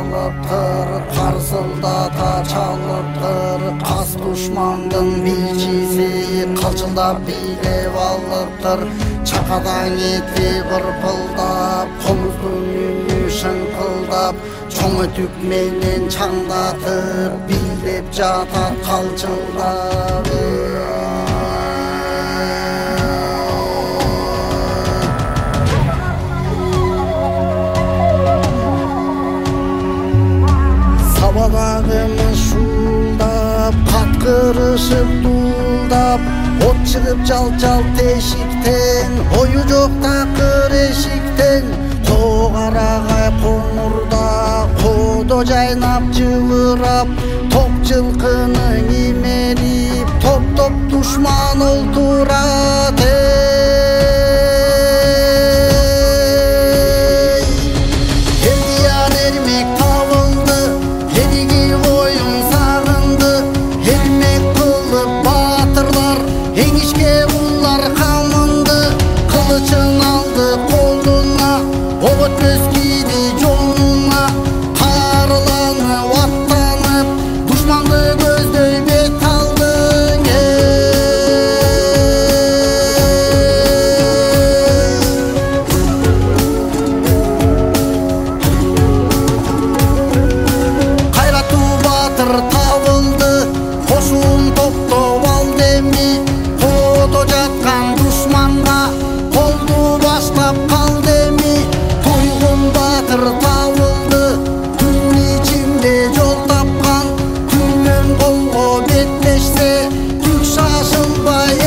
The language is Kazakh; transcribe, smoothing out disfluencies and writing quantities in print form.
салыптыр, қарсылдата çalыптыр. Қас душмандың билчиси қалчылдап билеп алыптыр. Чакадан етке бұрпылдап, қомыздың үнү шыңқылдап, чоң өтүк менен чаңдатып, билеп жатат қалчылдап. Сабадагымыз шуулдап, каткырышып дуулдап, от чыгып жал-жал тешиктен, ою жок такыр эшиктен. Коо карагай коңурда коодо жайнап жылырап, топ жылкынын имерип, топ-топ душман олтурат. Элдиян эрмек табылды, элиги коюн сагынды, эрмек кылып баатырлар, эңишке улар камынды. Кылычын алды колуна, ок өтпөс кийди жонуна, каарыланып аттанып, душманды көздөй бет алды. Кайраттуу баатыр табылды, кошун топтоп алды эми, коодо жаткан душманга колду баштап калды эми. Туйгун баатыр табылды, түн ичинде жол тапкан, түнөн колго беттешсе, түк шашылбай